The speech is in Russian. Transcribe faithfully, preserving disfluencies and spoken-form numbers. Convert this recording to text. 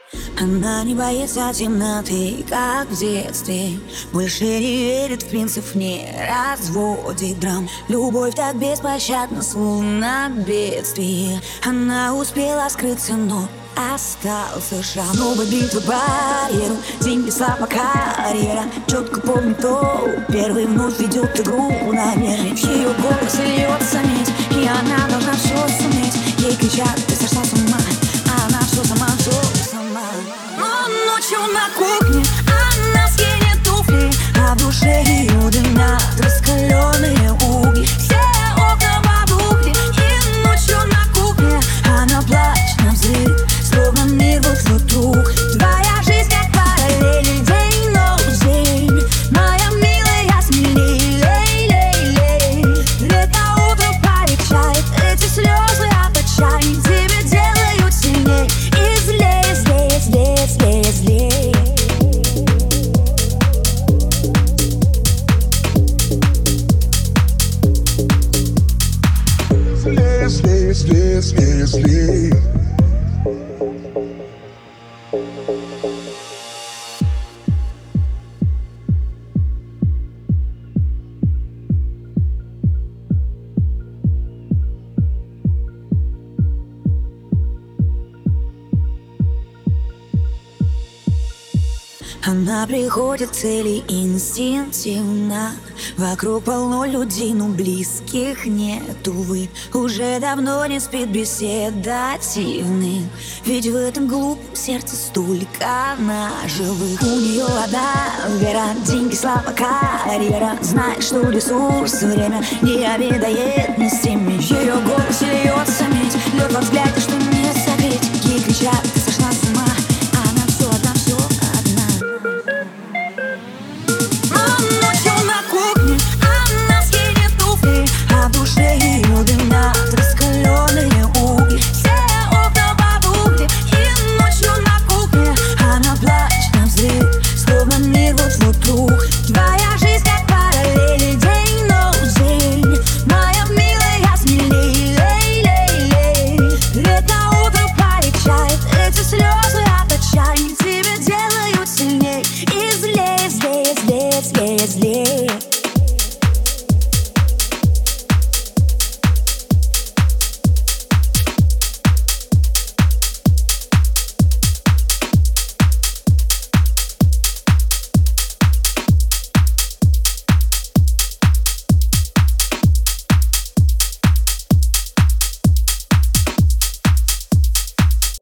Она не боится темноты, как в детстве. Больше не верит в принцип, не разводит драм. Любовь так беспощадна, словно бедствие. Она успела скрыться, но остался шрам. Новая битва барьеру, деньги, слава, карьера. Четко помню, кто первый вновь ведет игру на мере. В ее голос льется медь, и она должна все суметь. Ей кричат: ты сошла с ума, а она все сама, все сама. Но ночью на кухне она скинет туфли, а в душе ее дымят раскаленные угли. Все окна побухли, и ночью на кухне она плачет навзрыд, словно мир вот вокруг. Твоя жизнь как параллель, день, ночь, день. Моя милая, смелей, лей, лей, лей. Лето утро полегчает, эти слезы от отчаяния тебя делают сильней и злей, злей, злей, злей, злей. Злей, злей, злей, злей, злей. Она приходит к цели инстинктивно. Вокруг полно людей, но близких нет, увы. Уже давно не спит беседативный, ведь в этом глупом сердце столько наживых. У нее одна вера, деньги, слава, карьера. Знает, что ресурс, время не обедает ни с теми. В ее голос льется медь, лед во взгляде, что